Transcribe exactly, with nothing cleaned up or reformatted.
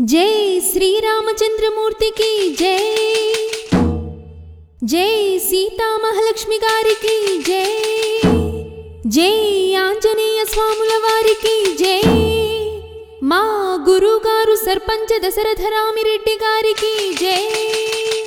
జై శ్రీరామచంద్రమూర్తికి జై, జై సీతామహాలక్ష్మి గారికి జై, జై ఆంజనేయ స్వాముల వారికి జై, మా గురుగారు సర్పంచ దశరథరామిరెడ్డి గారికి జై.